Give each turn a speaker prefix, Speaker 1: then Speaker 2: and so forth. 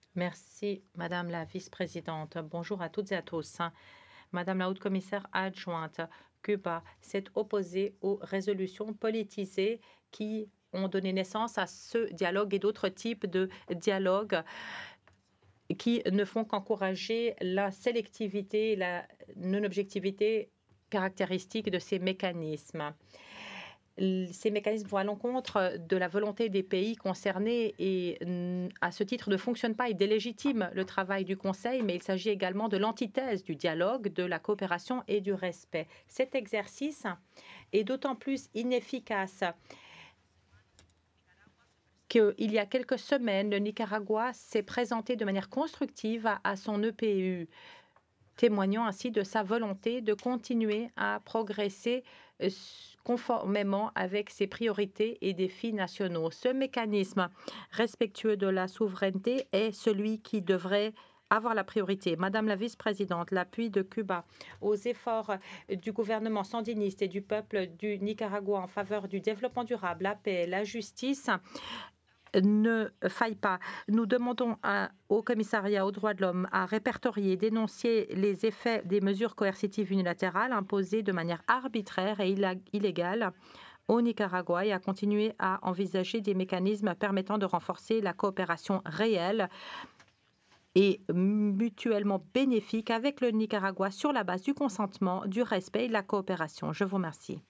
Speaker 1: Merci, Madame la vice-présidente. Bonjour à toutes et à tous. Madame la haute commissaire adjointe, Cuba s'est opposée aux résolutions politisées qui ont donné naissance à ce dialogue et d'autres types de dialogues qui ne font qu'encourager la sélectivité et la non-objectivité caractéristique de ces mécanismes. Ces mécanismes vont à l'encontre de la volonté des pays concernés et, à ce titre, ne fonctionnent pas et délégitiment le travail du Conseil, mais il s'agit également de l'antithèse du dialogue, de la coopération et du respect. Cet exercice est d'autant plus inefficace qu'il y a quelques semaines, le Nicaragua s'est présenté de manière constructive à son EPU, témoignant ainsi de sa volonté de continuer à progresser conformément avec ses priorités et défis nationaux. Ce mécanisme respectueux de la souveraineté est celui qui devrait avoir la priorité. Madame la vice-présidente, l'appui de Cuba aux efforts du gouvernement sandiniste et du peuple du Nicaragua en faveur du développement durable, la paix, la justice ne faille pas. Nous demandons au commissariat aux droits de l'homme à répertorier et dénoncer les effets des mesures coercitives unilatérales imposées de manière arbitraire et illégale au Nicaragua et à continuer à envisager des mécanismes permettant de renforcer la coopération réelle et mutuellement bénéfique avec le Nicaragua sur la base du consentement, du respect et de la coopération. Je vous remercie.